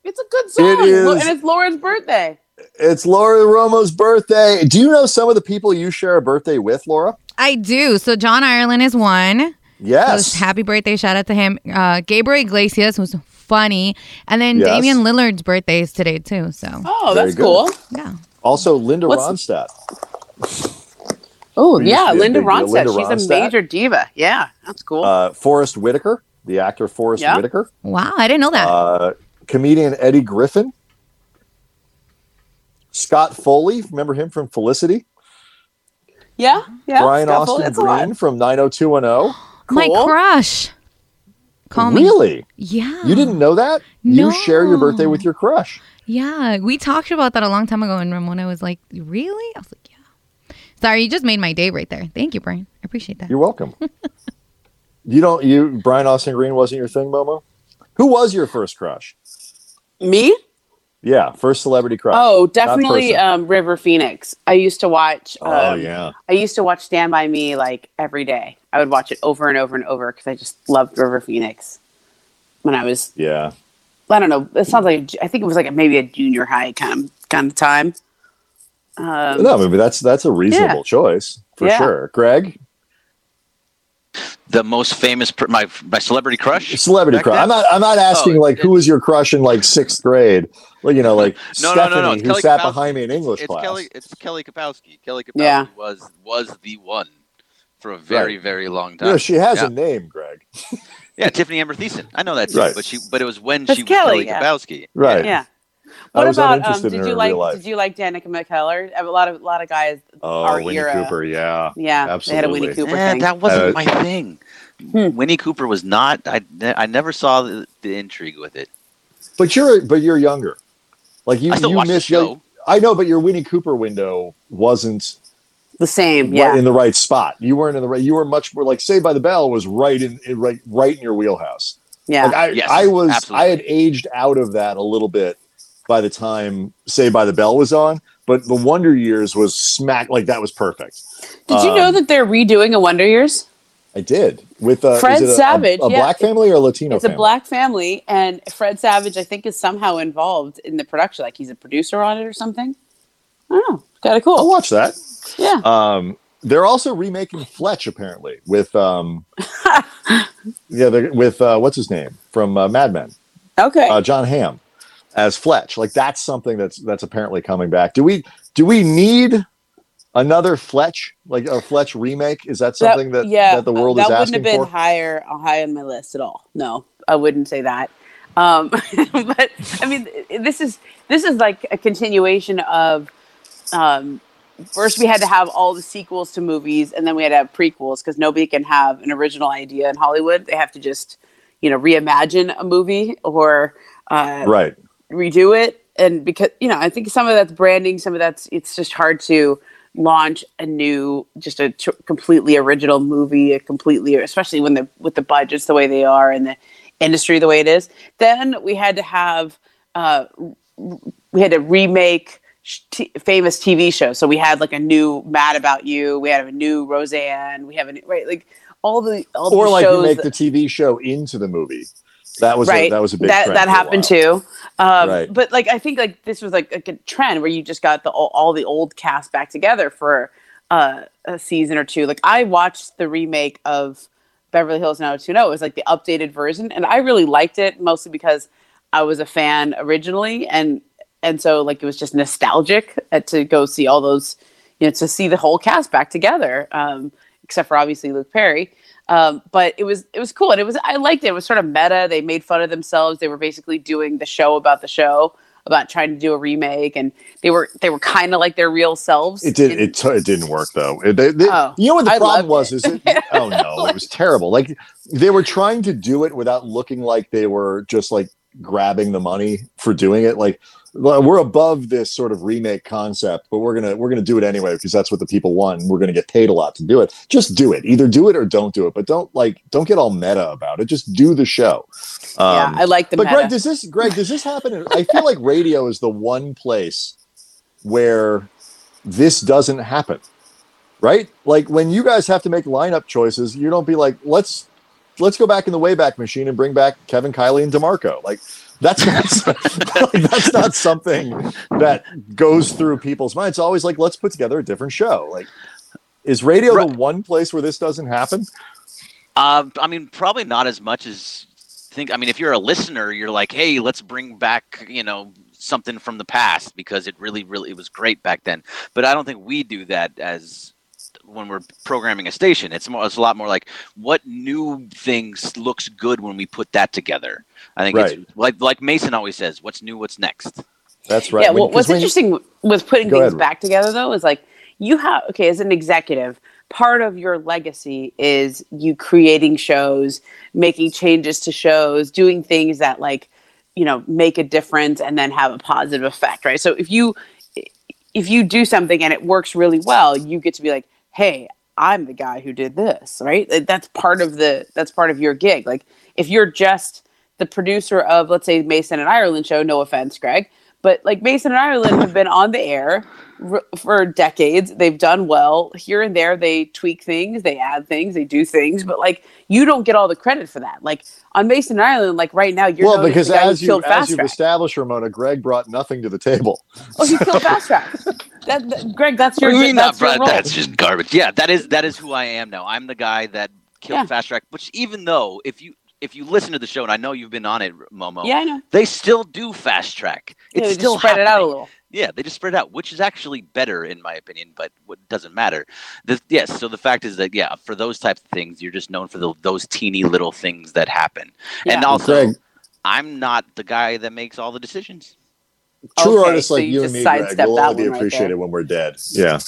It's a good song. It is. And it's Laura's birthday. It's Laura Romo's birthday. Do you know some of the people you share a birthday with, Laura? I do. So John Ireland is one. Yes. So happy birthday. Shout out to him. Gabriel Iglesias, who's funny. And then Damian Lillard's birthday is today, too. So. Oh, that's cool. Yeah. Also, Linda Ronstadt. Oh, yeah. Linda Ronstadt. She's a major diva. Yeah, that's cool. Forrest Whitaker, the actor Forrest Whitaker. Wow, I didn't know that. Comedian Eddie Griffin. Scott Foley. Remember him from Felicity? Yeah. Brian Austin Green from 90210. Cool. My crush. Call me. Really? Yeah. You didn't know that? No. You share your birthday with your crush. Yeah. We talked about that a long time ago, and Ramona was like, really? I was like, yeah. Sorry, you just made my day right there. Thank you, Brian. I appreciate that. You're welcome. Brian Austin Green wasn't your thing, Momo? Who was your first crush? Me? Yeah, first celebrity crush. Oh, definitely River Phoenix. I used to watch. I used to watch Stand By Me like every day. I would watch it over and over and over because I just loved River Phoenix when I was. Yeah. I don't know. It sounds like I think it was like maybe a junior high kind of time. No, maybe that's a reasonable choice for sure. Greg. The most famous, my celebrity crush. Celebrity crush. I'm not asking who was your crush in like 6th grade. Well, like Stephanie, who sat behind me in English class. It's Kelly Kapowski. Kelly Kapowski was the one for a very, very long time. Yeah, she has a name, Greg. Yeah, Tiffany Amber Thiessen. I know that too, but it was when she was Kelly Kapowski. Right. Yeah. What about did you like Danica McKellar? A lot of guys our Winnie era. Cooper, yeah. Absolutely. They had a Winnie Cooper thing. That wasn't my thing. Winnie Cooper was not. I never saw the intrigue with it. But you're younger. Like you I still watch the show. I know, but your Winnie Cooper window wasn't the same. In the right spot. You weren't in the right. You were much more like Saved by the Bell was right in your wheelhouse. Yeah. Like I had aged out of that a little bit by the time Saved by the Bell was on, but the Wonder Years was smack, like that was perfect. Did you know that they're redoing a Wonder Years? I did. With Fred Savage. A black family or a Latino family? It's a black family, and Fred Savage, I think, is somehow involved in the production. Like he's a producer on it or something. I don't know. Kind of cool. I'll watch that. Yeah. They're also remaking Fletch, apparently, with what's his name from Mad Men? Okay. John Hamm as Fletch. Like that's something that's apparently coming back. Do we need another Fletch, like a Fletch remake? Is that something that the world is asking for? That wouldn't have been high on my list at all. No, I wouldn't say that. But I mean, this is like a continuation of. First, we had to have all the sequels to movies, and then we had to have prequels because nobody can have an original idea in Hollywood. They have to just, reimagine a movie or redo it. And because, I think some of that's branding, some of it's just hard to launch a completely original movie, especially with the budgets the way they are and the industry the way it is. Then we had to have, remake famous TV shows. So we had like a new Mad About You, we had a new Roseanne, we have all the like shows you make the TV show into the movie. That was a big trend that happened too. Right. But like I think like this was like a trend where you just got all the old cast back together for a season or two. Like I watched the remake of Beverly Hills 90210. It was like the updated version, and I really liked it mostly because I was a fan originally, and so like it was just nostalgic to go see all those, to see the whole cast back together, except for obviously Luke Perry. But it was cool, and I liked it. It was sort of meta. They made fun of themselves. They were basically doing the show about trying to do a remake, and they were kind of like their real selves. It didn't work though. You know what the problem was? Oh no, it was terrible. Like they were trying to do it without looking like they were just like grabbing the money for doing it. Like we're above this sort of remake concept, but we're gonna do it anyway because that's what the people want. And we're gonna get paid a lot to do it. Just do it. Either do it or don't do it. But don't get all meta about it. Just do the show. I like the. But meta. Greg, does this happen? I feel like radio is the one place where this doesn't happen, right? Like when you guys have to make lineup choices, you don't be like, let's let's go back in the Wayback Machine and bring back Kevin, Kylie, and DeMarco. Like that's not something that goes through people's minds. It's always like, let's put together a different show. Like, is radio the one place where this doesn't happen? I mean, probably not as much as think. I mean, if you're a listener, you're like, hey, let's bring back, something from the past because it really it was great back then. But I don't think we do that as when we're programming a station. It's a lot more like, what new things looks good when we put that together. I think it's like Mason always says, what's new, what's next. That's right. Yeah. What's interesting with putting things back together though is like you have as an executive, part of your legacy is you creating shows, making changes to shows, doing things that make a difference and then have a positive effect, right? So if you do something and it works really well, you get to be like, hey, I'm the guy who did this, right? That's part of your gig. Like if you're just the producer of, let's say, Mason and Ireland show, no offense, Greg, but like Mason and Ireland have been on the air for decades. They've done well here and there. They tweak things, they add things, they do things, but like you don't get all the credit for that. Like on Mason and Ireland, like right now, you're because as you've established, Ramona, Greg brought nothing to the table. Oh, he killed Fast Track. Greg, that's your. That's just garbage. Yeah, that is who I am now. I'm the guy that killed Fast Track. Which even though if you listen to the show, and I know you've been on it, Momo. Yeah, I know. They still do Fast Track. It's still just spread it out a little. Yeah, they just spread it out, which is actually better in my opinion, but what doesn't matter. So the fact is that, for those types of things, you're just known for those teeny little things that happen. Yeah. And also, Greg, I'm not the guy that makes all the decisions. True artists like you and me, Greg, will only be appreciated when we're dead. Yeah.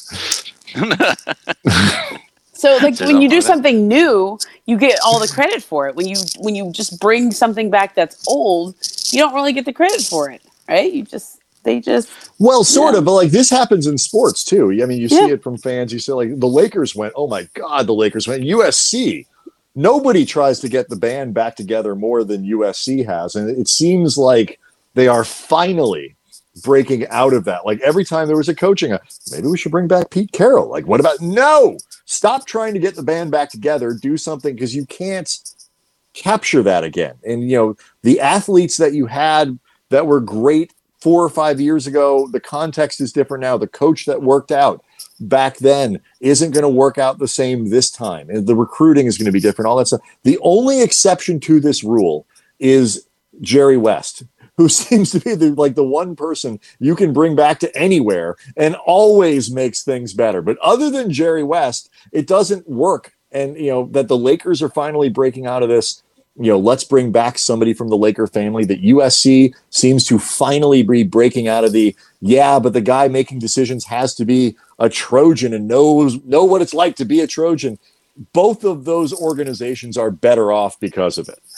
So when you do something new, you get all the credit for it. When you just bring something back that's old, you don't really get the credit for it, right? Well, sort of, but like this happens in sports too. I mean, you see it from fans. You see like the Lakers went, oh my God, the Lakers went. USC, nobody tries to get the band back together more than USC has. And it seems like they are finally breaking out of that. Like every time there was a coaching, maybe we should bring back Pete Carroll. Like, what about, no, stop trying to get the band back together, do something, because you can't capture that again. And, the athletes that you had that were great 4 or 5 years ago, the context is different now. The coach that worked out back then isn't going to work out the same this time. And the recruiting is going to be different, all that stuff. The only exception to this rule is Jerry West, who seems to be the one person you can bring back to anywhere and always makes things better. But other than Jerry West, it doesn't work. And, that the Lakers are finally breaking out of this, let's bring back somebody from the Laker family. That USC seems to finally be breaking out of but the guy making decisions has to be a Trojan and know what it's like to be a Trojan. Both of those organizations are better off because of it.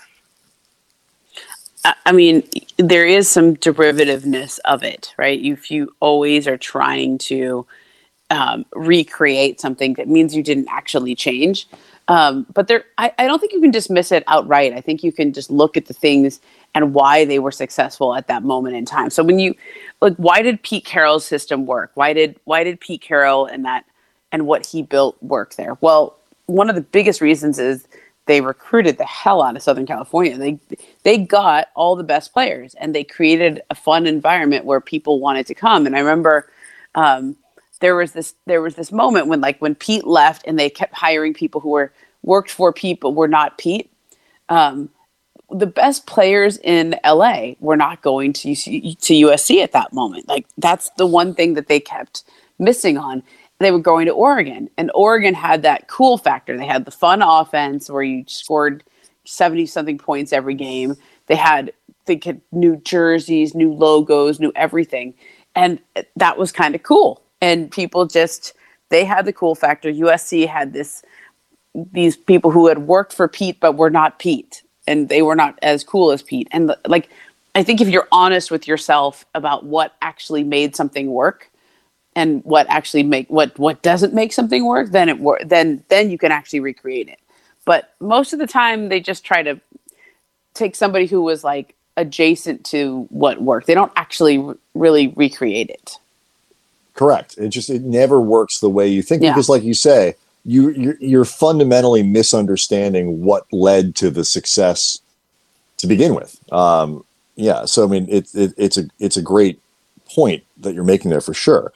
I mean, there is some derivativeness of it, right? If you always are trying to recreate something, that means you didn't actually change. But I don't think you can dismiss it outright. I think you can just look at the things and why they were successful at that moment in time. So when why did Pete Carroll's system work? Why did Pete Carroll and what he built work there? Well, one of the biggest reasons is they recruited the hell out of Southern California. They got all the best players, and they created a fun environment where people wanted to come. And I remember there was this moment when Pete left, and they kept hiring people who worked for Pete but were not Pete. The best players in LA were not going to USC at that moment. Like that's the one thing that they kept missing on. They were going to Oregon, and Oregon had that cool factor. They had the fun offense where you scored 70-something points every game. They had new jerseys, new logos, new everything. And that was kind of cool. And people they had the cool factor. USC had these people who had worked for Pete, but were not Pete. And they were not as cool as Pete. And I think if you're honest with yourself about what actually made something work, and what actually what doesn't make something work, then you can actually recreate it. But most of the time, they just try to take somebody who was like adjacent to what worked. They don't actually really recreate it. Correct. It never works the way you think, because like you say, you're fundamentally misunderstanding what led to the success to begin with. Yeah. So, I mean, it's a great point that you're making there for sure.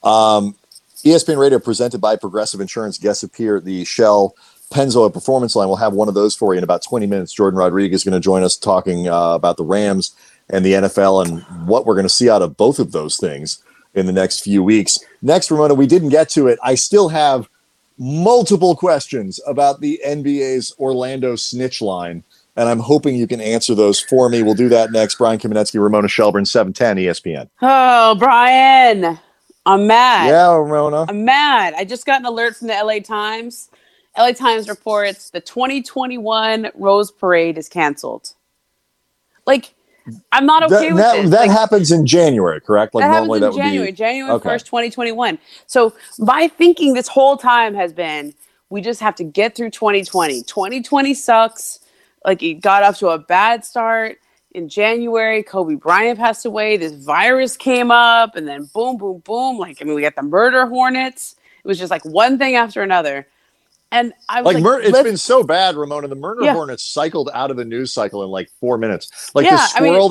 ESPN Radio presented by Progressive Insurance guests appear at the Shell Pennzoil Performance Line. We'll have one of those for you in about 20 minutes. Jordan Rodriguez is going to join us talking about the Rams and the NFL and what we're going to see out of both of those things in the next few weeks. Next, Ramona, we didn't get to it. I still have multiple questions about the NBA's Orlando snitch line, and I'm hoping you can answer those for me. We'll do that next. Brian Kamenetsky, Ramona Shelburne, 710 ESPN. Oh, Brian, I'm mad. Yeah, Ramona. I'm mad. I just got an alert from the LA Times. LA Times reports the 2021 Rose Parade is canceled. Like, I'm not okay with this. That happens in January, correct? Like, normally that would be January 1st, 2021. So my thinking this whole time has been, we just have to get through 2020. 2020 sucks. Like, it got off to a bad start. In January, Kobe Bryant passed away. This virus came up, and then boom, boom, boom. Like, I mean, we got the murder hornets. It was just like one thing after another. And I was it's been so bad, Ramona. The murder hornets cycled out of the news cycle in like 4 minutes. Like the squirrel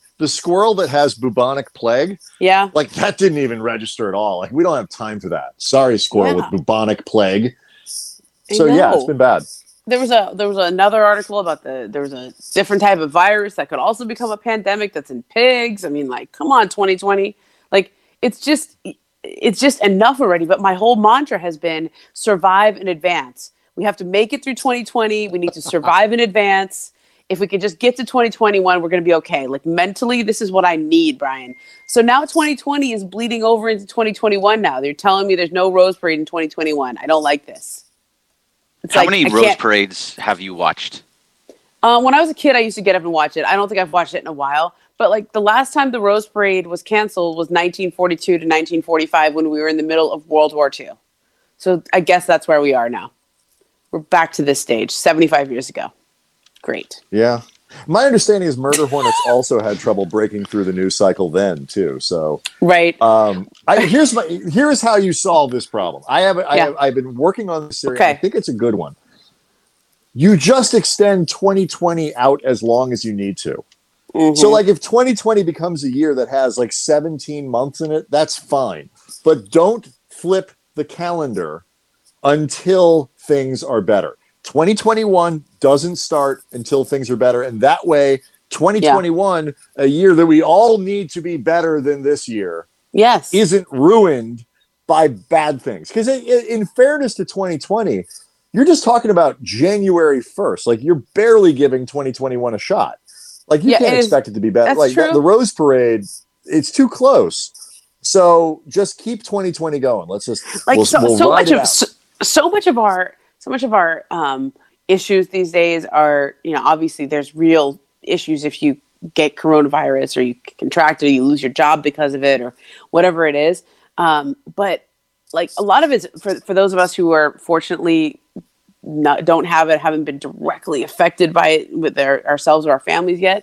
that has bubonic plague. Yeah. Like that didn't even register at all. Like we don't have time for that. Sorry, squirrel with bubonic plague. So yeah, it's been bad. There was another article about there was a different type of virus that could also become a pandemic that's in pigs. I mean, like, come on, 2020. Like, it's just enough already. But my whole mantra has been survive in advance. We have to make it through 2020. We need to survive in advance. If we could just get to 2021, we're going to be okay. Like, mentally, this is what I need, Brian. So now 2020 is bleeding over into 2021 now. They're telling me there's no Rose Parade in 2021. I don't like this. How many Rose Parades have you watched? When I was a kid, I used to get up and watch it. I don't think I've watched it in a while. But like the last time the Rose Parade was canceled was 1942 to 1945 when we were in the middle of World War II. So I guess that's where we are now. We're back to this stage 75 years ago. Great. Yeah. My understanding is murder hornets also had trouble breaking through the news cycle then too. So right. Here's how you solve this problem. I've been working on this theory. Okay. I think it's a good one. You just extend 2020 out as long as you need to. Mm-hmm. So like if 2020 becomes a year that has like 17 months in it, that's fine. But don't flip the calendar until things are better. 2021 doesn't start until things are better. And that way, 2021, a year that we all need to be better than this year, isn't ruined by bad things. Because in fairness to 2020, you're just talking about January 1st. Like, you're barely giving 2021 a shot. Like, you can't expect it to be better. Like, the Rose Parade, it's too close. So just keep 2020 going. Let's just so much of our issues these days are, obviously there's real issues if you get coronavirus or you contract it, or you lose your job because of it or whatever it is. But like a lot of it's for those of us who are fortunately don't have it, haven't been directly affected by it with ourselves or our families yet.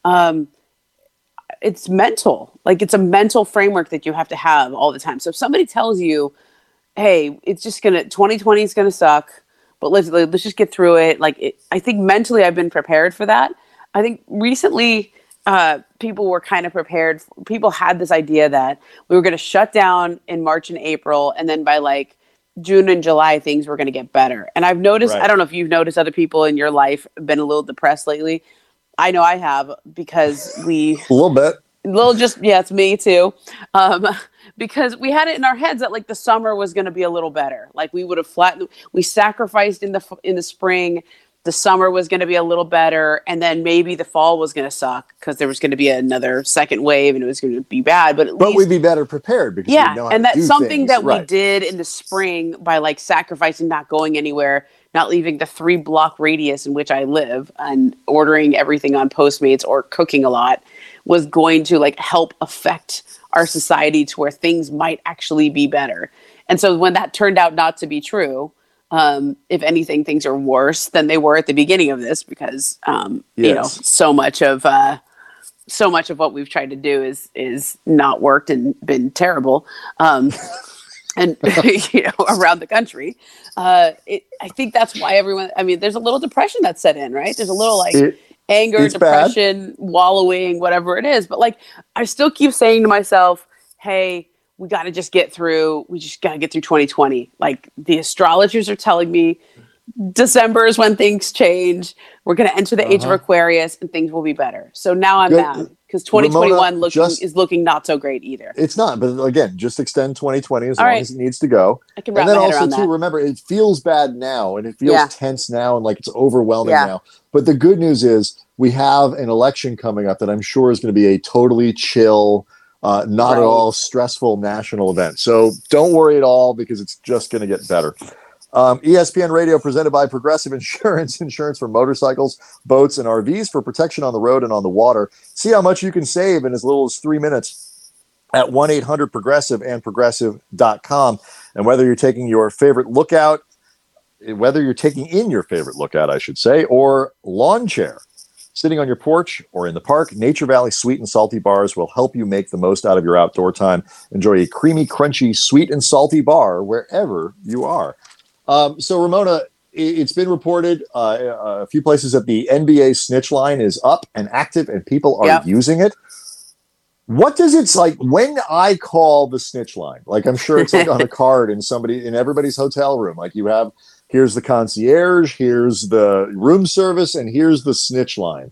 It's mental. Like, it's a mental framework that you have to have all the time. So if somebody tells you, hey, it's just 2020 is going to suck, but let's just get through it. Like, I think mentally I've been prepared for that. I think recently people were kind of prepared. People had this idea that we were going to shut down in March and April. And then by like June and July, things were going to get better. And I've noticed, I don't know if you've noticed other people in your life been a little depressed lately. I know I have, because a little bit. It's me too. Because we had it in our heads that like the summer was going to be a little better. Like we would have we sacrificed in the spring. The summer was going to be a little better. And then maybe the fall was going to suck because there was going to be another second wave and it was going to be bad. But we'd be better prepared because we know how and to that's do something things. that we did in the spring by like sacrificing, not going anywhere, not leaving the 3-block radius in which I live and ordering everything on Postmates or cooking a lot was going to like help affect our society to where things might actually be better. And so when that turned out not to be true, if anything, things are worse than they were at the beginning of this because, so much of what we've tried to do is not worked and been terrible. and around the country. I think that's why everyone. I mean, there's a little depression that's set in, right? There's a little anger, depression, wallowing, whatever it is. But like, I still keep saying to myself, "Hey, we got to just get through. We just got to get through 2020." Like the astrologers are telling me, December is when things change. We're going to enter the age of Aquarius, and things will be better. So now I'm down because 2021 is looking not so great either. It's not, but again, just extend 2020 as long as it needs to go. I can wrap my head around that. Remember, it feels bad now, and it feels tense now, and like it's overwhelming now. But the good news is we have an election coming up that I'm sure is going to be a totally chill, not at all stressful national event. So don't worry at all because it's just going to get better. ESPN Radio presented by Progressive Insurance for motorcycles, boats, and RVs for protection on the road and on the water. See how much you can save in as little as 3 minutes at 1-800-PROGRESSIVE and progressive.com. And whether you're taking in your favorite lookout, I should say, or lawn chair, sitting on your porch or in the park, Nature Valley Sweet and Salty Bars will help you make the most out of your outdoor time. Enjoy a creamy, crunchy, sweet and salty bar wherever you are. So Ramona, it's been reported a few places that the NBA snitch line is up and active and people are using it. What does it's like when I call the snitch line? Like, I'm sure it's like on a card in everybody's hotel room. Like here's the concierge, here's the room service, and here's the snitch line.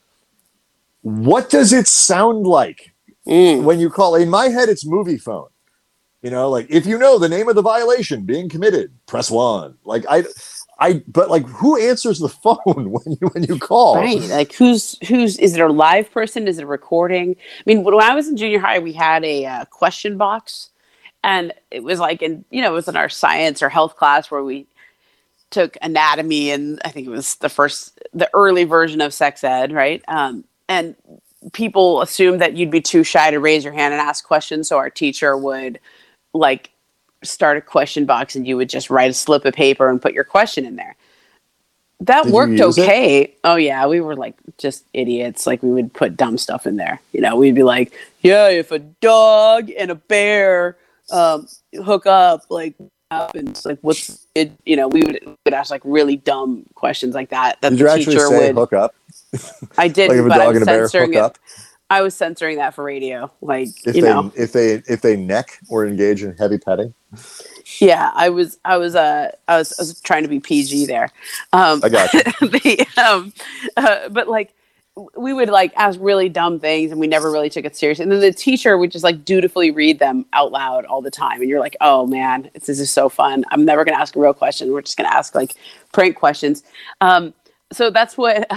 What does it sound like when you call? In my head, it's movie phone. Like if you know the name of the violation being committed, press 1. Like but like who answers the phone when you call? Right. Like who's is it a live person? Is it a recording? I mean, when I was in junior high, we had a question box, and it was like it was in our science or health class where we took anatomy, and I think it was the early version of sex ed, right? And people assumed that you'd be too shy to raise your hand and ask questions, so our teacher would like start a question box and you would just write a slip of paper and put your question in there. That worked okay. Oh yeah. We were like just idiots. Like we would put dumb stuff in there. We'd be like, yeah, if a dog and a bear hook up, like happens, like what's it, we would ask like really dumb questions like that. That did you actually say hook up? I did, like if a dog and a bear hook up? I was censoring that for radio, like if they neck or engage in heavy petting. Yeah, I was trying to be PG there. I got you. But like we would like ask really dumb things, and we never really took it seriously. And then the teacher would just like dutifully read them out loud all the time, and you're like, oh man, this is so fun. I'm never gonna ask a real question. We're just gonna ask like prank questions. So that's what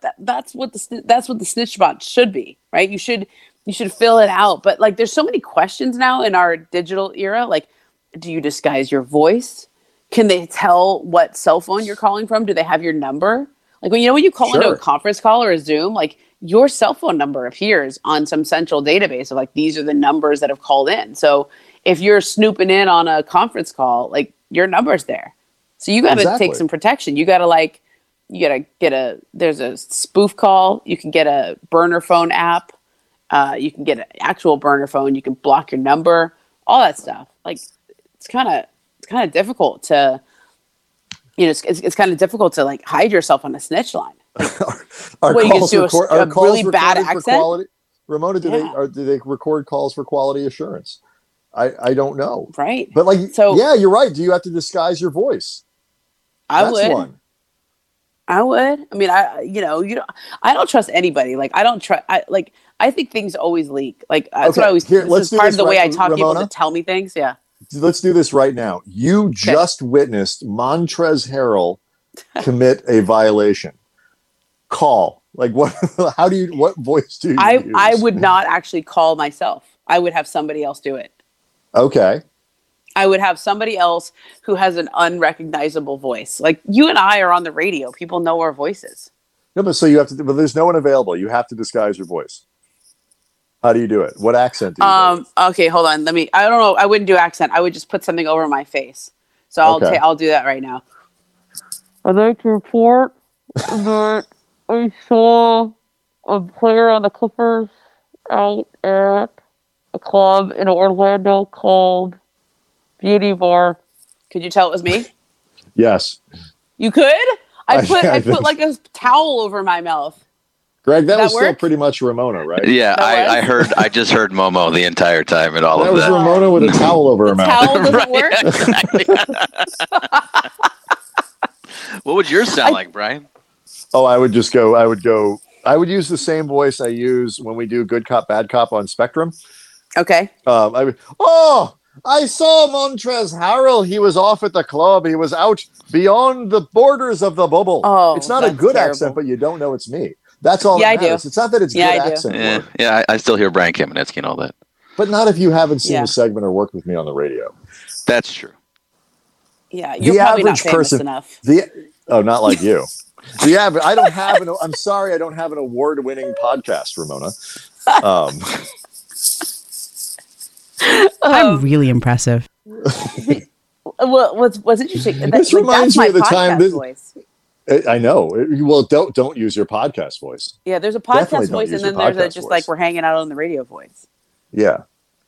the snitch bot should be, right? You should fill it out. But like, there's so many questions now in our digital era. Like, do you disguise your voice? Can they tell what cell phone you're calling from? Do they have your number? Like when you call into a conference call or a Zoom, like your cell phone number appears on some central database of like, these are the numbers that have called in. So if you're snooping in on a conference call, like your number's there. So you got to take some protection. You got to there's a spoof call. You can get a burner phone app. You can get an actual burner phone. You can block your number, all that stuff. Like it's kind of difficult to, it's kind of difficult to like hide yourself on a snitch line. Like, are calls really bad accent? Ramona, do they record calls for quality assurance? I don't know. Right. But like, yeah, you're right. Do you have to disguise your voice? I would. I mean, I don't trust anybody. Like, I think things always leak. Like, that's what I always, this is part of the way I talk people to tell me things. Yeah. Let's do this right now. You just witnessed Montrezl Harrell commit a violation. Call. Like, what voice do you use? I would not actually call myself. I would have somebody else do it. Okay. I would have somebody else who has an unrecognizable voice. Like you and I are on the radio. People know our voices. No, but but there's no one available. You have to disguise your voice. How do you do it? What accent do you do? Okay, hold on. I don't know. I wouldn't do accent. I would just put something over my face. So I'll do that right now. I'd like to report that I saw a player on the Clippers out at a club in Orlando called Beauty bar. Could you tell it was me? Yes. You could? I put like a towel over my mouth. Greg, that was still pretty much Ramona, right? Yeah, I just heard Momo the entire time and all that of that. That was Ramona with a towel over her mouth. Towel doesn't work? Exactly. What would yours sound like, Brian? Oh, I would use the same voice I use when we do Good Cop, Bad Cop on Spectrum. Okay. I saw Montrezl Harrell. He was off at the club. He was out beyond the borders of the bubble. Oh, it's not a good accent, but you don't know it's me. That's all that matters. It's not that it's good accent. Yeah, I still hear Brian Kamenetsky and all that. But not if you haven't seen the segment or worked with me on the radio. That's true. Yeah, you're probably not famous enough. Not like you. I don't have I'm sorry, I don't have an award-winning podcast, Ramona. I'm really impressive. Well, what's interesting? This reminds me of the time. Voice. I know. Well, don't use your podcast voice. Yeah, there's a podcast voice, and then there's just like we're hanging out on the radio voice. Yeah.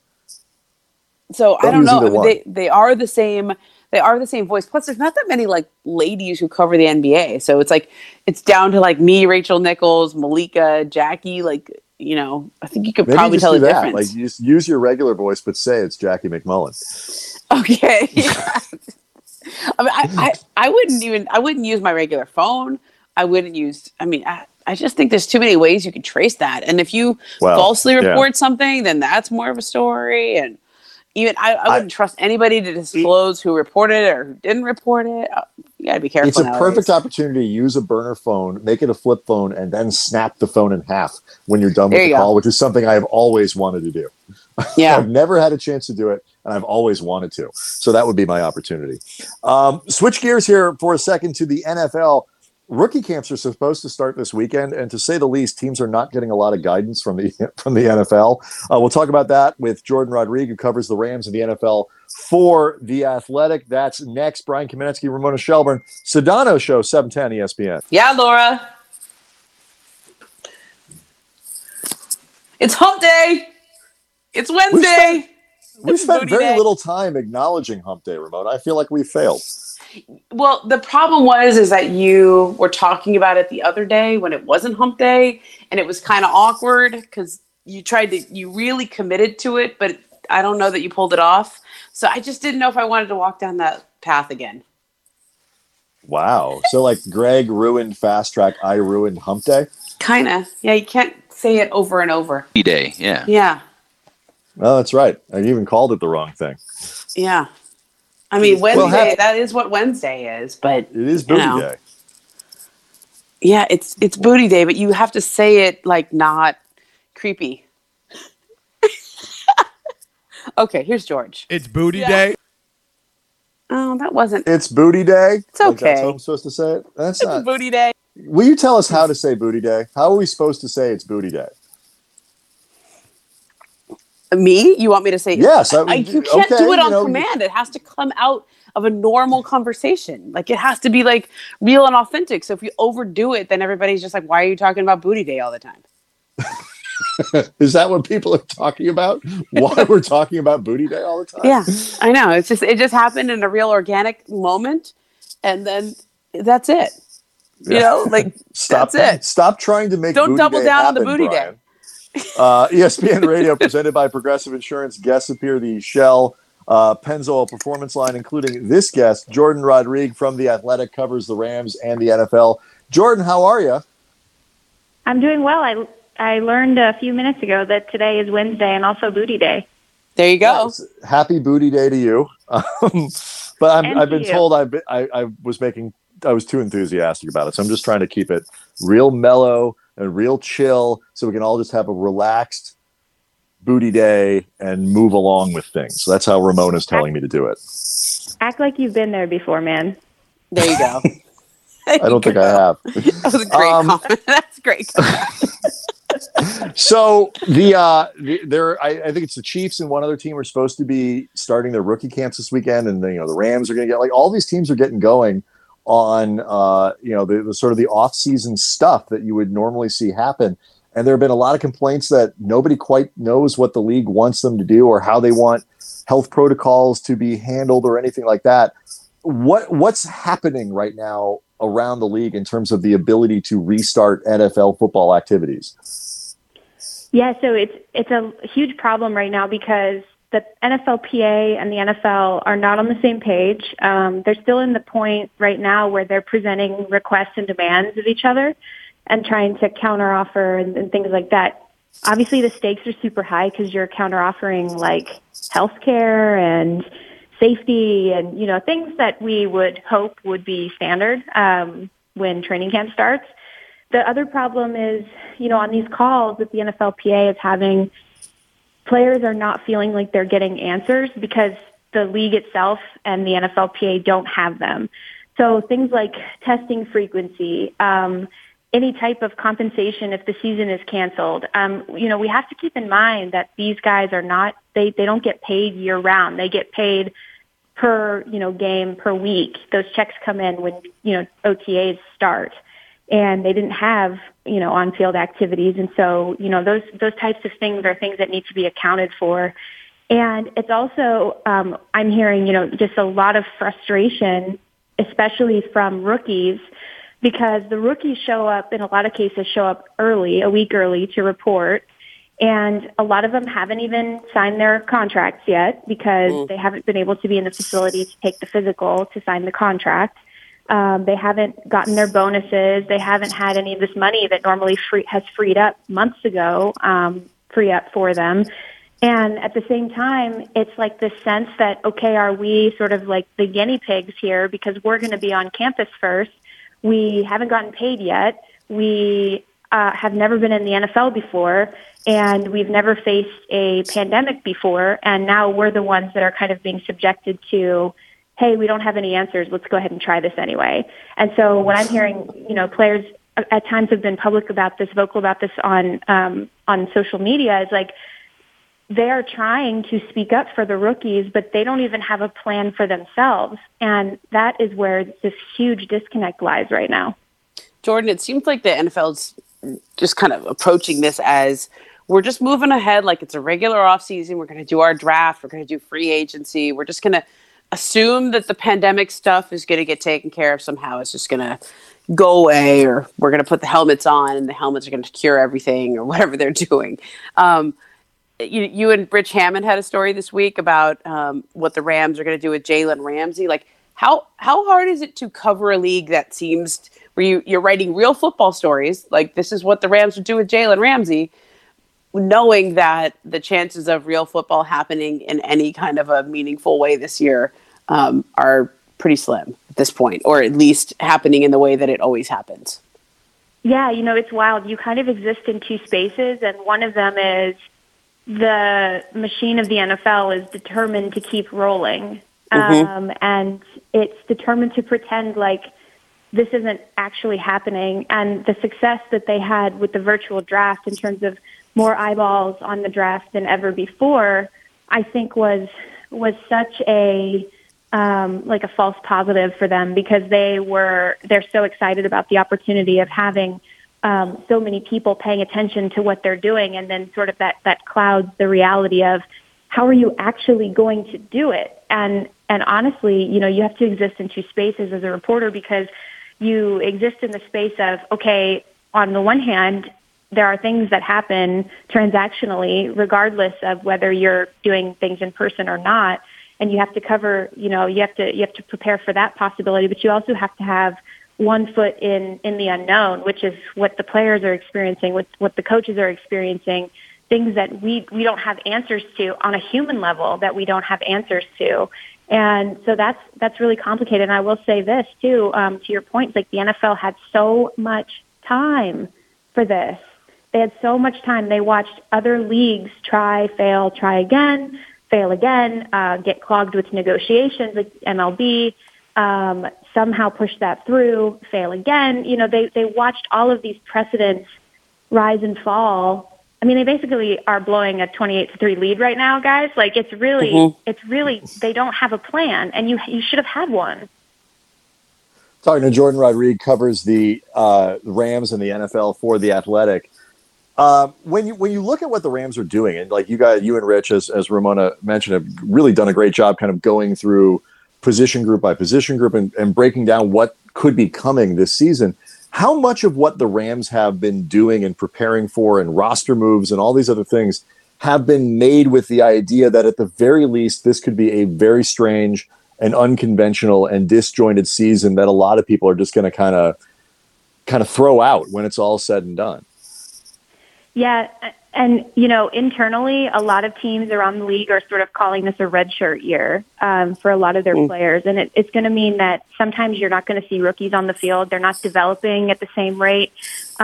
So I don't know. I mean, they are the same. They are the same voice. Plus, there's not that many like ladies who cover the NBA. So it's down to like me, Rachel Nichols, Malika, Jackie. Like, I think you could probably tell the difference. Like, you just use your regular voice, but say it's Jackie McMullen. Okay. Yeah. I mean, I wouldn't use my regular phone. I wouldn't use. I mean, I just think there's too many ways you can trace that. And if you falsely report something, then that's more of a story. And even I wouldn't trust anybody to disclose who reported it or who didn't report it. You got to be careful. It's a perfect opportunity to use a burner phone, make it a flip phone, and then snap the phone in half when you're done with the call, which is something I have always wanted to do. Yeah. I've never had a chance to do it, and I've always wanted to. So that would be my opportunity. Switch gears here for a second to the NFL. Rookie camps are supposed to start this weekend, and to say the least, teams are not getting a lot of guidance from the NFL. We'll talk about that with Jordan Rodriguez, who covers the Rams in the NFL for The Athletic. That's next. Brian Kamenetsky, Ramona Shelburne, Sedano Show, 710 ESPN. Yeah, Laura. It's hump day. It's Wednesday. We spent very little time acknowledging hump day, Ramona. I feel like we failed. Well, the problem is that you were talking about it the other day when it wasn't hump day, and it was kind of awkward because you really committed to it, but I don't know that you pulled it off. So I just didn't know if I wanted to walk down that path again. Wow. So like Greg ruined Fast Track, I ruined hump day? Kind of. Yeah, you can't say it over and over. Day, yeah. Yeah. Well, that's right. I even called it the wrong thing. Yeah. I mean, Wednesday, that is what Wednesday is, but it is booty day. Yeah, it's booty day, but you have to say it like not creepy. Okay, here's George. It's booty day. Oh, that wasn't. It's booty day. It's okay. That's how I'm supposed to say it. That's not booty day. Will you tell us how to say booty day? How are we supposed to say it's booty day? Me? You want me to say? Yes. You can't do it on command. It has to come out of a normal conversation. Like, it has to be like real and authentic. So if you overdo it, then everybody's just like, why are you talking about booty day all the time? Is that what people are talking about? Why we're talking about booty day all the time? Yeah, I know. It just happened in a real organic moment, and then that's it. Like that's it. Stop trying to make. Don't double down on the booty day. ESPN Radio, presented by Progressive Insurance. Guests appear the Shell Pennzoil Performance line, including this guest, Jordan Rodriguez from The Athletic, covers the Rams and the NFL. Jordan, how are you? I'm doing well. I learned a few minutes ago that today is Wednesday and also booty day. There you go. Yes, happy booty day to you. But I've been told I was too enthusiastic about it, so I'm just trying to keep it real mellow and real chill, so we can all just have a relaxed booty day and move along with things. So that's how Ramona's telling me to do it. Act like you've been there before, man. There you go. I don't think I have. That was a great comment. That's great. So I think it's the Chiefs and one other team are supposed to be starting their rookie camps this weekend, and then the Rams are going to get all these teams are getting going on the sort of the off-season stuff that you would normally see happen. And there have been a lot of complaints that nobody quite knows what the league wants them to do or how they want health protocols to be handled or anything like that. What's happening right now around the league in terms of the ability to restart NFL football activities? Yeah, so it's a huge problem right now because the NFLPA and the NFL are not on the same page. They're still in the point right now where they're presenting requests and demands of each other and trying to counteroffer and things like that. Obviously, the stakes are super high because you're counteroffering like healthcare and safety and, things that we would hope would be standard when training camp starts. The other problem is, on these calls that the NFLPA is having, players are not feeling like they're getting answers because the league itself and the NFLPA don't have them. So things like testing frequency, any type of compensation if the season is canceled. We have to keep in mind that these guys are not, they don't get paid year round. They get paid per, game per week. Those checks come in when, OTAs start. And they didn't have, on-field activities. And so, those types of things are things that need to be accounted for. And it's also, I'm hearing, just a lot of frustration, especially from rookies, because the rookies in a lot of cases, show up early, a week early to report. And a lot of them haven't even signed their contracts yet because they haven't been able to be in the facility to take the physical to sign the contract. They haven't gotten their bonuses. They haven't had any of this money that normally has freed up months ago, free up for them. And at the same time, it's like this sense that, okay, are we sort of like the guinea pigs here because we're going to be on campus first? We haven't gotten paid yet. We have never been in the NFL before, and we've never faced a pandemic before. And now we're the ones that are kind of being subjected to, hey, we don't have any answers. Let's go ahead and try this anyway. And so when I'm hearing, players at times have been vocal about this on social media, is like they are trying to speak up for the rookies, but they don't even have a plan for themselves. And that is where this huge disconnect lies right now. Jordan, it seems like the NFL's just kind of approaching this as we're just moving ahead like it's a regular offseason. We're going to do our draft. We're going to do free agency. We're just going to assume that the pandemic stuff is going to get taken care of somehow. It's just going to go away, or we're going to put the helmets on and the helmets are going to cure everything, or whatever they're doing. You and Rich Hammond had a story this week about what the Rams are going to do with Jalen Ramsey. Like, how hard is it to cover a league that seems where you're writing real football stories, like this is what the Rams would do with Jalen Ramsey, knowing that the chances of real football happening in any kind of a meaningful way this year are pretty slim at this point, or at least happening in the way that it always happens? Yeah, it's wild. You kind of exist in two spaces, and one of them is the machine of the NFL is determined to keep rolling. And it's determined to pretend like this isn't actually happening. And the success that they had with the virtual draft in terms of more eyeballs on the draft than ever before, I think was such a like a false positive for them, because they're so excited about the opportunity of having so many people paying attention to what they're doing, and then sort of that clouds the reality of how are you actually going to do it. And honestly, you have to exist in two spaces as a reporter, because you exist in the space of, okay, on the one hand, there are things that happen transactionally, regardless of whether you're doing things in person or not. And you have to cover, you have to prepare for that possibility, but you also have to have one foot in the unknown, which is what the players are experiencing, what the coaches are experiencing, things that we don't have answers to on a human level, that we don't have answers to. And so that's really complicated. And I will say this too, to your point, like the NFL had so much time for this. They had so much time. They watched other leagues try, fail, try again, fail again, get clogged with negotiations like MLB, somehow push that through, fail again. They watched all of these precedents rise and fall. I mean, they basically are blowing a 28-3 lead right now, guys. Like, it's really, they don't have a plan, and you should have had one. Talking to Jordan Rodriguez, covers the Rams and the NFL for The Athletic. When you look at what the Rams are doing, and like you and Rich, as Ramona mentioned, have really done a great job kind of going through position group by position group and breaking down what could be coming this season. How much of what the Rams have been doing and preparing for and roster moves and all these other things have been made with the idea that at the very least, this could be a very strange and unconventional and disjointed season that a lot of people are just going to kind of throw out when it's all said and done? Yeah. And, you know, internally, a lot of teams around the league are sort of calling this a redshirt year for a lot of their players. And it's going to mean that sometimes you're not going to see rookies on the field. They're not developing at the same rate.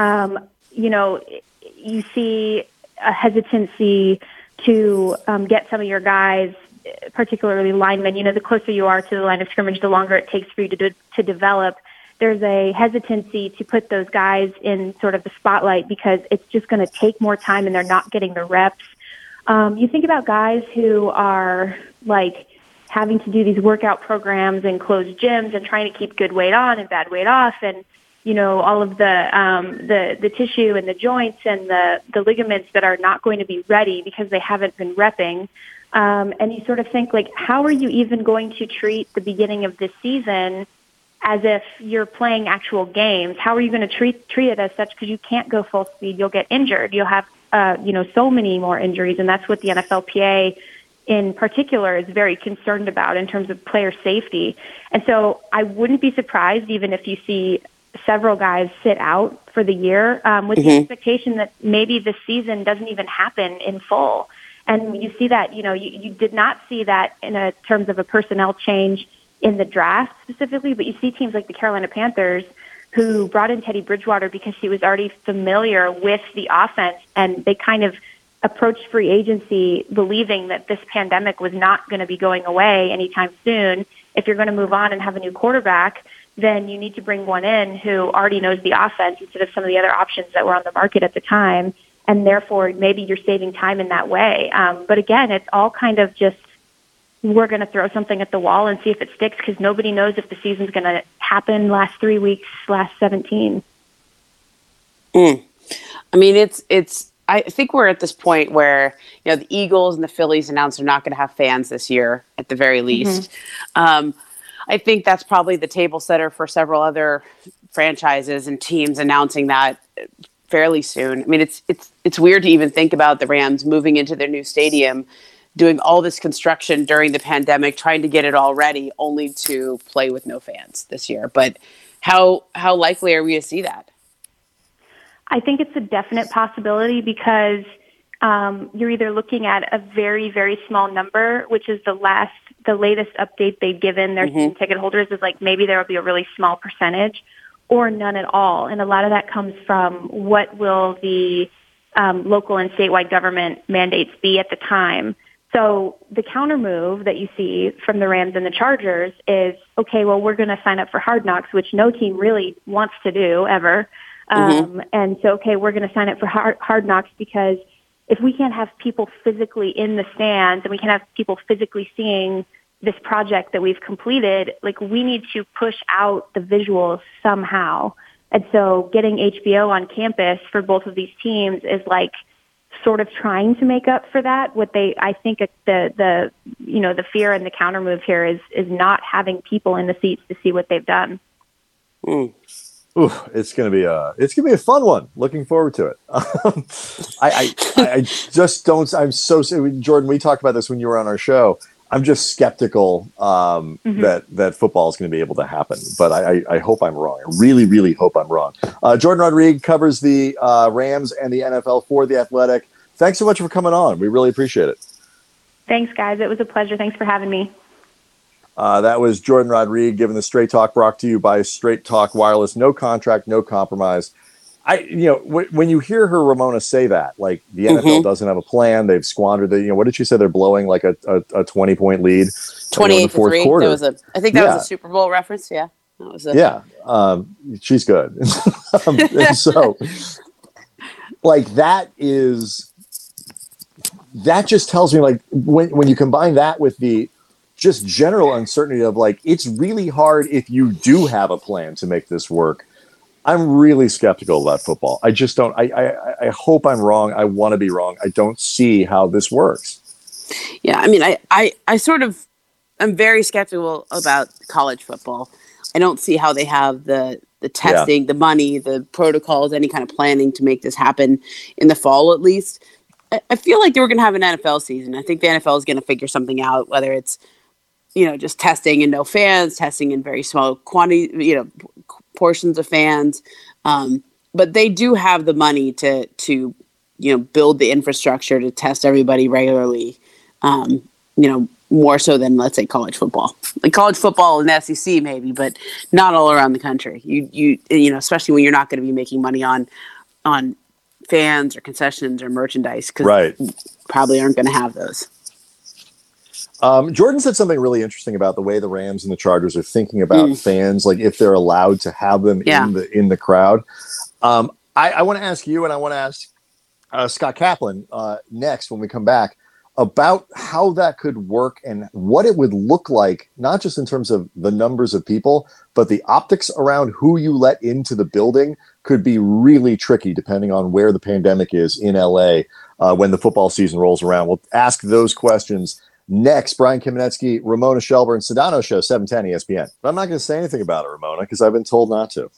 You know, you see a hesitancy to get some of your guys, particularly linemen. You know, the closer you are to the line of scrimmage, the longer it takes for you to develop. There's a hesitancy to put those guys in sort of the spotlight because it's just going to take more time and they're not getting the reps. You think about guys who are like having to do these workout programs in closed gyms and trying to keep good weight on and bad weight off, and you know all of the tissue and the joints and the ligaments that are not going to be ready because they haven't been repping. And you sort of think like, how are you even going to treat the beginning of this season as if you're playing actual games? How are you going to treat it as such? Because you can't go full speed. You'll get injured. You'll have, so many more injuries. And that's what the NFLPA in particular is very concerned about in terms of player safety. And so I wouldn't be surprised even if you see several guys sit out for the year with the expectation that maybe this season doesn't even happen in full. And you see that, you did not see that in terms of a personnel change in the draft specifically, but you see teams like the Carolina Panthers who brought in Teddy Bridgewater because he was already familiar with the offense, and they kind of approached free agency believing that this pandemic was not going to be going away anytime soon. If you're going to move on and have a new quarterback, then you need to bring one in who already knows the offense instead of some of the other options that were on the market at the time, and therefore maybe you're saving time in that way. But again, it's all kind of just, we're going to throw something at the wall and see if it sticks because nobody knows if the season's going to happen last 3 weeks, last 17. I mean, I think we're at this point where, the Eagles and the Phillies announced they're not going to have fans this year at the very least. I think that's probably the table setter for several other franchises and teams announcing that fairly soon. I mean, it's weird to even think about the Rams moving into their new stadium, doing all this construction during the pandemic, trying to get it all ready, only to play with no fans this year. But how likely are we to see that? I think it's a definite possibility because you're either looking at a very, very small number, which is the latest update they've given their season ticket holders is like maybe there will be a really small percentage or none at all. And a lot of that comes from what will the local and statewide government mandates be at the time. So the counter move that you see from the Rams and the Chargers is, okay, well, we're going to sign up for Hard Knocks, which no team really wants to do ever. And so, okay, we're going to sign up for Hard Knocks because if we can't have people physically in the stands and we can have people physically seeing this project that we've completed, like we need to push out the visuals somehow. And so getting HBO on campus for both of these teams is like sort of trying to make up for that. I think the fear and the counter move here is not having people in the seats to see what they've done. Ooh, it's gonna be a fun one. Looking forward to it. I just don't. I'm so Jordan. We talked about this when you were on our show. I'm just skeptical that football is going to be able to happen, but I hope I'm wrong. I really, really hope I'm wrong. Jordan Rodriguez covers the Rams and the NFL for The Athletic. Thanks so much for coming on. We really appreciate it. Thanks, guys. It was a pleasure. Thanks for having me. That was Jordan Rodriguez giving the Straight Talk, brought to you by Straight Talk Wireless. No contract, no compromise. When you hear her, Ramona, say that, like the NFL doesn't have a plan, they've squandered what did she say? They're blowing like a 20-point lead. 28-3. Quarter. I think that was a Super Bowl reference. Yeah. She's good. So like that just tells me like when you combine that with the just general uncertainty of like, it's really hard if you do have a plan to make this work. I'm really skeptical about football. I just don't. I hope I'm wrong. I want to be wrong. I don't see how this works. Yeah, I mean, I sort of, I'm very skeptical about college football. I don't see how they have the testing, the money, the protocols, any kind of planning to make this happen in the fall, at least. I feel like they were going to have an NFL season. I think the NFL is going to figure something out, whether it's, just testing and no fans, testing in very small quantity, portions of fans. But they do have the money to build the infrastructure to test everybody regularly, more so than, let's say, college football. Like college football in the SEC maybe, but not all around the country. You especially when you're not going to be making money on fans or concessions or merchandise, because probably aren't going to have those. Jordan said something really interesting about the way the Rams and the Chargers are thinking about fans, like if they're allowed to have them in the crowd. I want to ask you, and I want to ask Scott Kaplan next when we come back, about how that could work and what it would look like, not just in terms of the numbers of people, but the optics around who you let into the building could be really tricky depending on where the pandemic is in LA when the football season rolls around. We'll ask those questions next. Brian Kamenetsky, Ramona Shelburne, Sedano Show, 710 ESPN. But I'm not going to say anything about it, Ramona, because I've been told not to.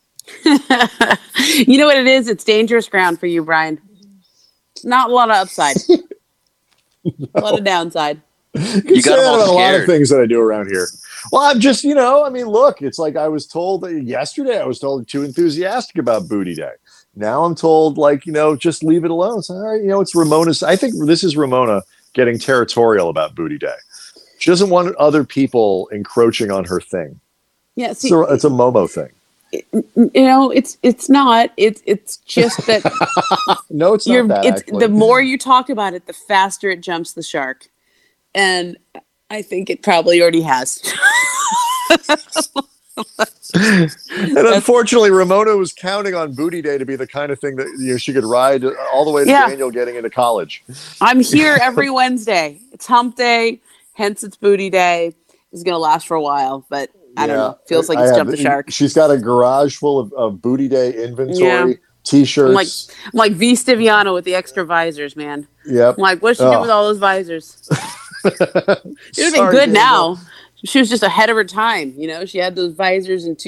You know what it is? It's dangerous ground for you, Brian. Not a lot of upside. A lot of downside. You got a lot of things that I do around here. Well, I'm just, look, it's like I was told yesterday, I was told too enthusiastic about Booty Day. Now I'm told, just leave it alone. So, all right, it's Ramona's. I think this is Ramona getting territorial about Booty Day. She doesn't want other people encroaching on her thing. Yeah, see, it's a Momo thing. It's not. It's just that. No, it's not that. It's the more you talk about it, the faster it jumps the shark, and I think it probably already has. And unfortunately, Ramona was counting on Booty Day to be the kind of thing that she could ride all the way to Daniel getting into college. I'm here every Wednesday. It's Hump Day, hence it's Booty Day. It's going to last for a while, but I don't know. Feels like it's jumped the shark. She's got a garage full of Booty Day inventory, T-shirts. I'm like V. Stiviano with the extra visors, man. Yep. I'm like, what's she doing with all those visors? It would have been good now. She was just ahead of her time. She had those visors in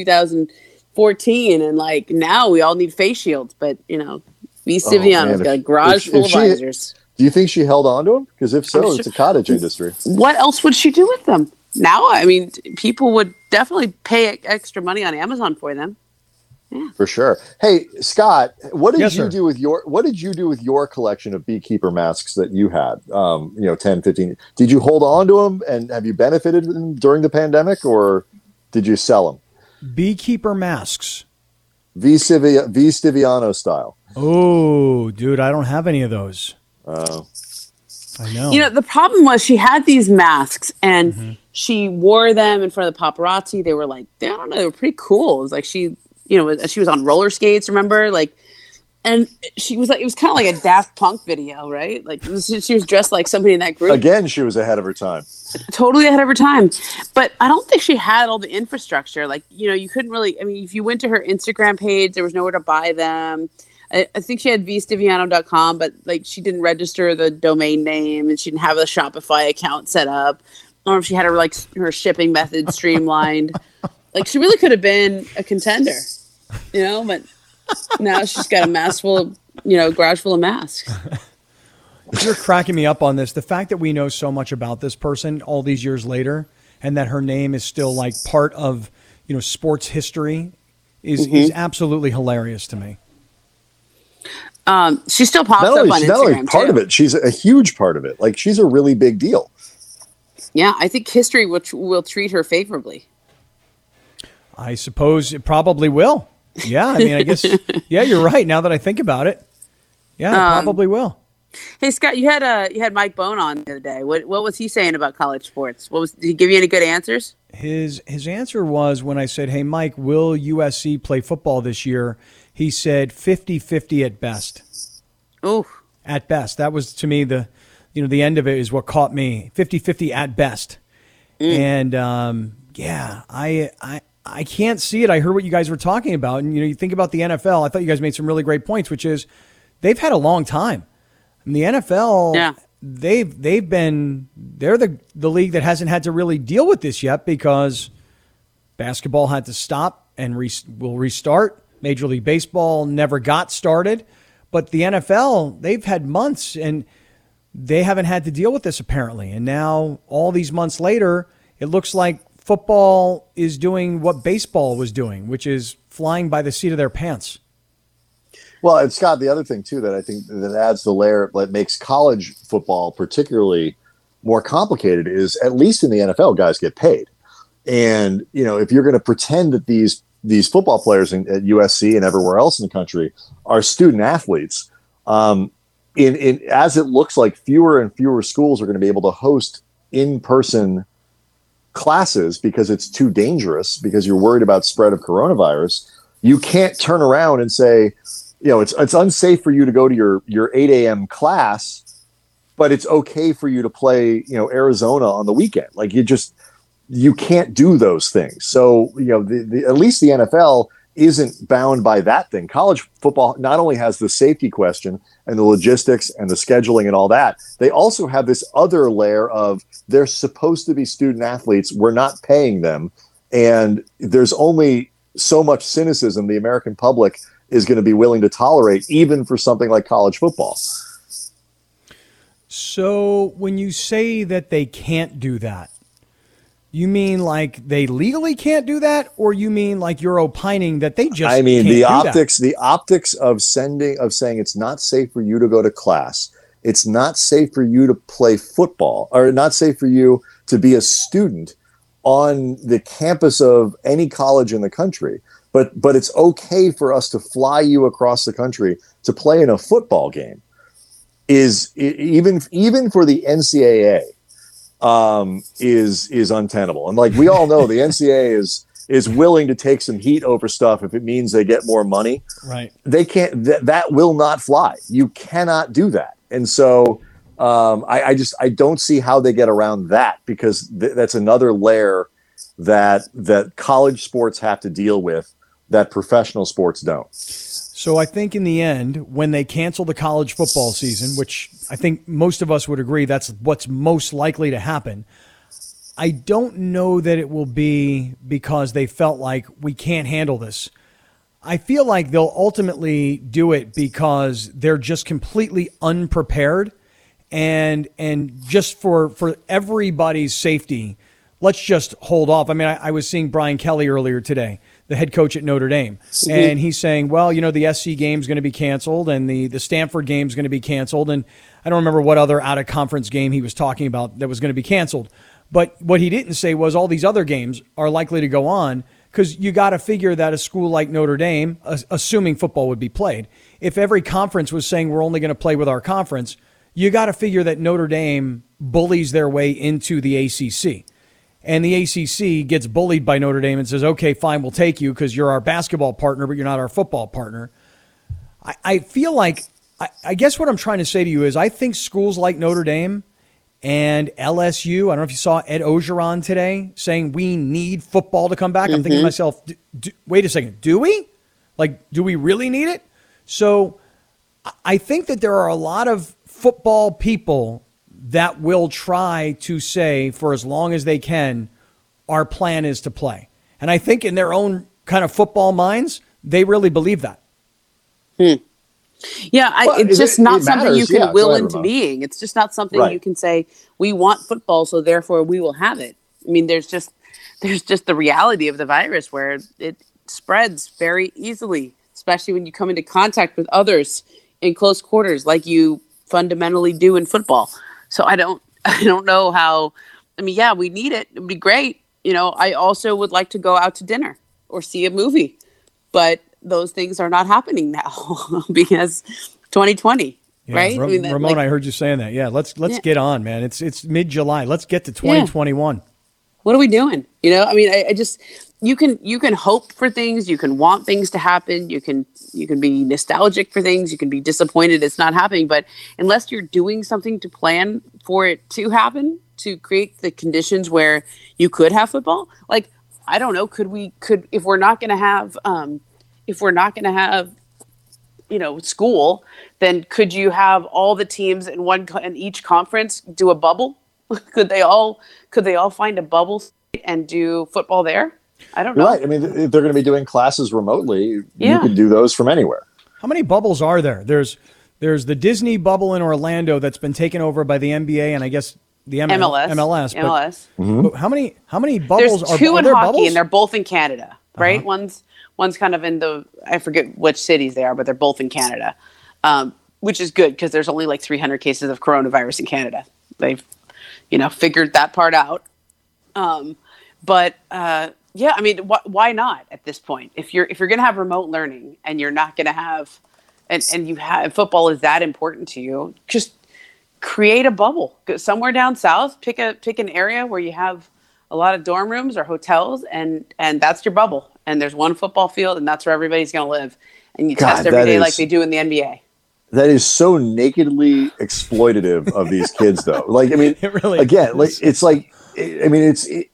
2014, and now we all need face shields. But V. Stiviano's got a garage full of visors. Do you think she held on to them? Because if so, it's a cottage industry. What else would she do with them? Now, I mean, people would definitely pay extra money on Amazon for them. Yeah, for sure. Hey, Scott, what did you do with your collection of beekeeper masks that you had? 10, 15. Did you hold on to them, and have you benefited during the pandemic, or did you sell them? Beekeeper masks, V. Stiviano style. Oh, dude, I don't have any of those. Oh. I know. The problem was she had these masks and she wore them in front of the paparazzi. They were they were pretty cool. It was like she was on roller skates, remember? And she was it was kind of like a Daft Punk video, right? She was dressed like somebody in that group. Again, she was ahead of her time. Totally ahead of her time. But I don't think she had all the infrastructure. You couldn't really, if you went to her Instagram page, there was nowhere to buy them. I think she had vstiviano.com, but she didn't register the domain name and she didn't have a Shopify account set up. I don't know if she had her shipping method streamlined. She really could have been a contender, but now she's got a mask full of, garage full of masks. You're cracking me up on this. The fact that we know so much about this person all these years later and that her name is still part of, sports history is absolutely hilarious to me. She still pops up on Instagram. Not only part of it, she's a huge part of it. She's a really big deal. Yeah, I think history will treat her favorably. I suppose it probably will. Yeah, I guess. Yeah, you're right. Now that I think about it, yeah, it probably will. Hey Scott, you had Mike Bone on the other day. What was he saying about college sports? Did he give you any good answers? His answer was when I said, "Hey Mike, will USC play football this year?" He said 50-50 at best. Oh, at best. That was to me the end of it is what caught me. 50-50 at best. And I I can't see it. I heard what you guys were talking about. And, you think about the NFL. I thought you guys made some really great points, which is they've had a long time. And the NFL, they're the league that hasn't had to really deal with this yet because basketball had to stop and will restart. Major League Baseball never got started. But the NFL, they've had months and they haven't had to deal with this apparently. And now all these months later, it looks like football is doing what baseball was doing, which is flying by the seat of their pants. Well, and Scott, the other thing too that I think that adds the layer that makes college football particularly more complicated is at least in the NFL, guys get paid. And, if you're going to pretend that these football players at USC and everywhere else in the country are student athletes, as it looks like fewer and fewer schools are going to be able to host in-person classes because it's too dangerous, because you're worried about spread of coronavirus, you can't turn around and say, it's unsafe for you to go to your 8 a.m. class, but it's okay for you to play, Arizona on the weekend. Like you can't do those things. So, at least the NFL isn't bound by that thing. College football not only has the safety question and the logistics and the scheduling and all that, they also have this other layer of they're supposed to be student athletes. We're not paying them. And there's only so much cynicism the American public is going to be willing to tolerate, even for something like college football. So when you say that they can't do that, you mean like they legally can't do that, or you mean like you're opining that they just can't the optics of saying it's not safe for you to go to class, it's not safe for you to play football, or not safe for you to be a student on the campus of any college in the country, but it's okay for us to fly you across the country to play in a football game, is even for the NCAA. Is untenable. And like we all know, the NCAA is willing to take some heat over stuff if it means they get more money. Right. They can't, that will not fly. You cannot do that. And so I don't see how they get around that, because that's another layer that college sports have to deal with that professional sports don't. So I think in the end, when they cancel the college football season, which I think most of us would agree that's what's most likely to happen, I don't know that it will be because they felt like we can't handle this. I feel like they'll ultimately do it because they're just completely unprepared, and just for everybody's safety, let's just hold off. I mean, I was seeing Brian Kelly earlier today, the head coach at Notre Dame. And he's saying, well, the SC game's going to be canceled and the Stanford game's going to be canceled. And I don't remember what other out-of-conference game he was talking about that was going to be canceled. But what he didn't say was all these other games are likely to go on, because you got to figure that a school like Notre Dame, assuming football would be played, if every conference was saying we're only going to play with our conference, you got to figure that Notre Dame bullies their way into the ACC. And the ACC gets bullied by Notre Dame and says, okay, fine, we'll take you because you're our basketball partner, but you're not our football partner. I feel like, I guess what I'm trying to say to you is I think schools like Notre Dame and LSU, I don't know if you saw Ed Ogeron today saying we need football to come back. I'm thinking to myself, wait a second, do we? Like, do we really need it? So I think that there are a lot of football people that will try to say for as long as they can, our plan is to play. And I think in their own kind of football minds, they really believe that. Yeah, it's just not something you can will into being. It's just not something you can say, we want football, so therefore we will have it. I mean, there's just the reality of the virus where it spreads very easily, especially when you come into contact with others in close quarters like you fundamentally do in football. So I don't know how. I mean, yeah, we need it. It'd be great. I also would like to go out to dinner or see a movie, but those things are not happening now because 2020, right? Ramon, I heard you saying that. Yeah, let's get on, man. It's mid-July. Let's get to 2021. Yeah. What are we doing? I mean, I just you can hope for things, you can want things to happen, you can be nostalgic for things, you can be disappointed it's not happening, but unless you're doing something to plan for it to happen, to create the conditions where you could have football, like I don't know, could if we're not going to have school, then could you have all the teams in each conference do a bubble? Could they all find a bubble and do football there? I don't know. Right. I mean, if they're going to be doing classes remotely, you can do those from anywhere. How many bubbles are there? There's the Disney bubble in Orlando that's been taken over by the NBA and I guess the MLS. But how many bubbles There's two are in there? Hockey, Bubbles? and they're both in Canada, right? One's kind of in I forget which cities they are, but they're both in Canada, which is good because there's only like 300 cases of coronavirus in Canada. They've, figured that part out. Yeah, I mean, why not at this point? If you're going to have remote learning and you're not going to have, and you have football is that important to you, just create a bubble. Go somewhere down south, pick an area where you have a lot of dorm rooms or hotels, and that's your bubble. And there's one football field, and that's where everybody's going to live. And you test every day like they do in the NBA. That is so nakedly exploitative of these kids, though. Like, I mean, it really again, like it's like. I mean,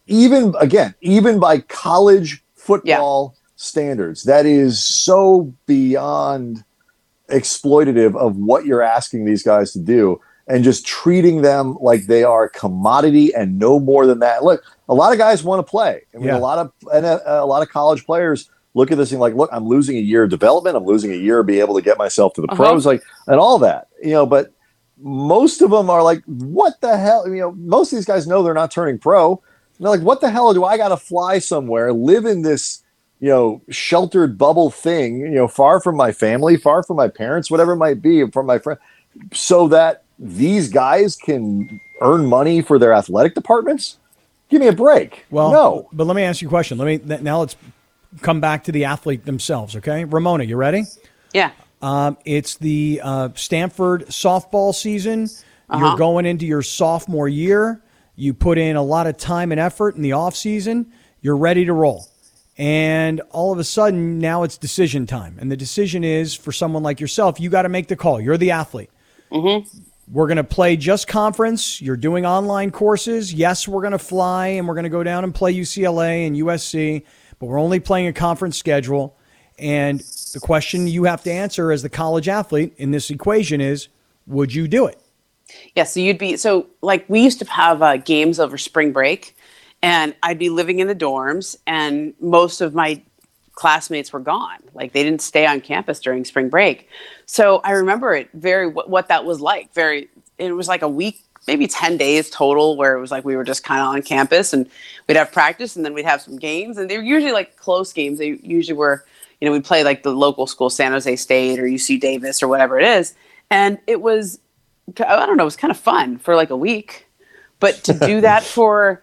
even by college football standards, that is so beyond exploitative of what you're asking these guys to do and just treating them like they are a commodity and no more than that. Look, a lot of guys want to play. I mean, a lot of college players look at this thing like, look, I'm losing a year of development. I'm losing a year to be able to get myself to the pros, and all that, but most of them are like, what the hell? Most of these guys know they're not turning pro. And they're like, what the hell do I got to fly somewhere, live in this, sheltered bubble thing, far from my family, far from my parents, whatever it might be, from my friend, so that these guys can earn money for their athletic departments? Give me a break. Well, no. But let me ask you a question. Now let's come back to the athlete themselves. Okay. Ramona, you ready? Yeah. It's the Stanford softball season. You're going into your sophomore year. You put in a lot of time and effort in the off season. You're ready to roll. And all of a sudden, now it's decision time. And the decision is, for someone like yourself, you got to make the call. You're the athlete. Mm-hmm. We're going to play just conference. You're doing online courses. Yes, we're going to fly, and we're going to go down and play UCLA and USC, but we're only playing a conference schedule. And the question you have to answer as the college athlete in this equation is, would you do it? Yeah, so we used to have games over spring break, and I'd be living in the dorms, and most of my classmates were gone. Like, they didn't stay on campus during spring break. So I remember it what that was like. It was like a week, maybe 10 days total, where it was like we were just kind of on campus, and we'd have practice, and then we'd have some games, and they were usually like close games. They usually were, we'd play like the local school, San Jose State or UC Davis or whatever it is. And it was, I don't know, it was kind of fun for like a week. But to do that for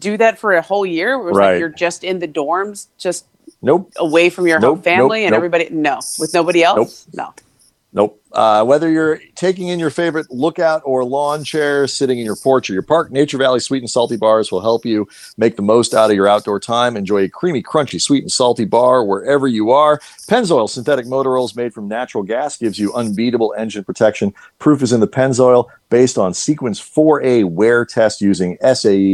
a whole year, it was like you're just in the dorms, just away from your home family and everybody. No, with nobody else. Nope. Whether you're taking in your favorite lookout or lawn chair, sitting in your porch or your park, Nature Valley Sweet and Salty Bars will help you make the most out of your outdoor time. Enjoy a creamy, crunchy, sweet and salty bar wherever you are. Pennzoil synthetic motor oils made from natural gas gives you unbeatable engine protection. Proof is in the Pennzoil, based on Sequence 4A wear test using SAE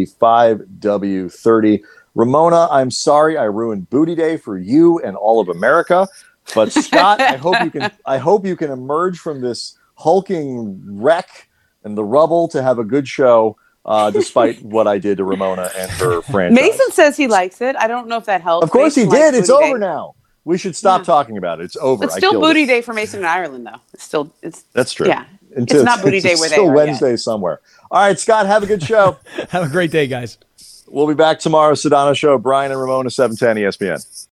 5W30. Ramona, I'm sorry I ruined Booty Day for you and all of America. But Scott, I hope you can emerge from this hulking wreck and the rubble to have a good show, despite what I did to Ramona and her franchise. Mason says he likes it. I don't know if that helps. Of course Mason he did. It's over now. We should stop talking about it. It's over. It's still Booty Day for Mason in Ireland, though. That's true. Yeah, it's not Booty Day where they are. Still Wednesday somewhere. All right, Scott, have a good show. Have a great day, guys. We'll be back tomorrow. Sedano Show. Brian and Ramona, 710 ESPN.